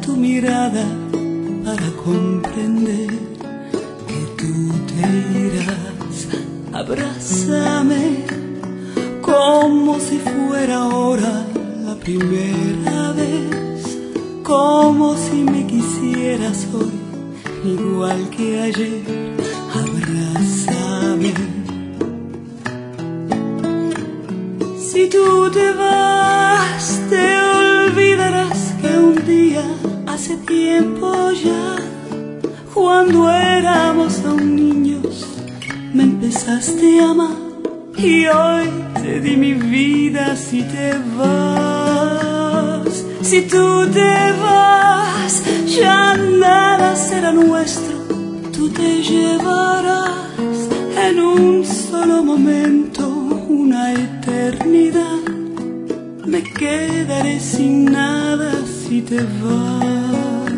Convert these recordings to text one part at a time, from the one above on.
tu mirada para comprender que tú te irás. Abrázame como si fuera ahora la primera vez, como si me quisieras hoy, igual que ayer. Abrázame. Si tú te vas, te olvidarás que un día, hace tiempo ya, cuando éramos aún niños, me empezaste a amar. Y hoy te di mi vida si te vas. Si tú te vas, ya nada será nuestro. Tú te llevarás en un solo momento una eternidad. Me quedaré sin nada si te vas.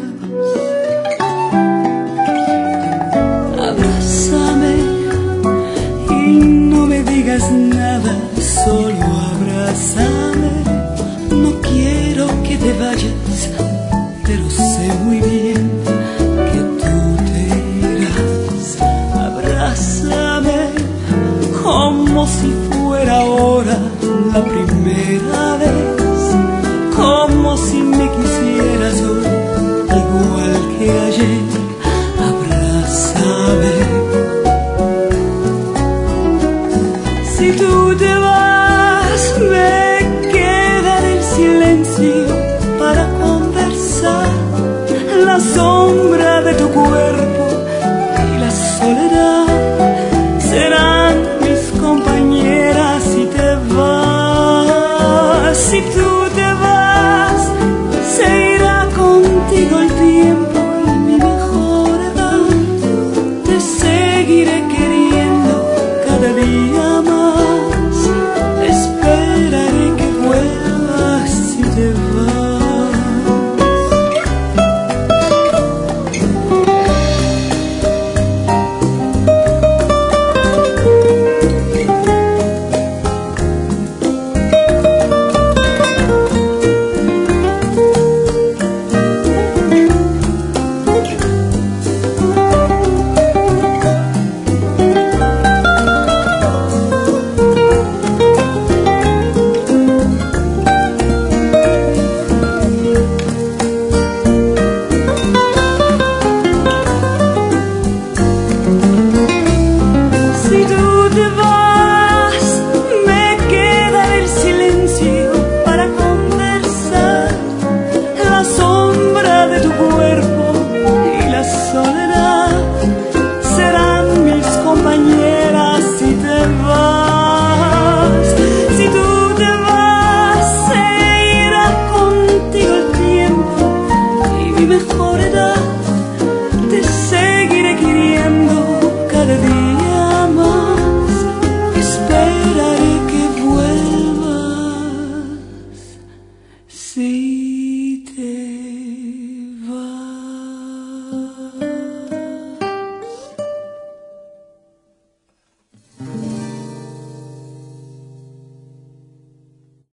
Abrázame y no me digas nada, solo abrázame. No quiero que te vayas, pero sé muy bien que tú te irás. Abrázame como si fuera ahora la primera vez, como si me quisieras hoy, igual que ayer. Abrázame. Si tú te vas, me quedaré en silencio para conversar. La sombra de tu cuerpo y la soledad serán mis compañeras si te vas. Si tú te vas, se irá contigo el tiempo y mi mejor edad. Te seguiré queriendo cada día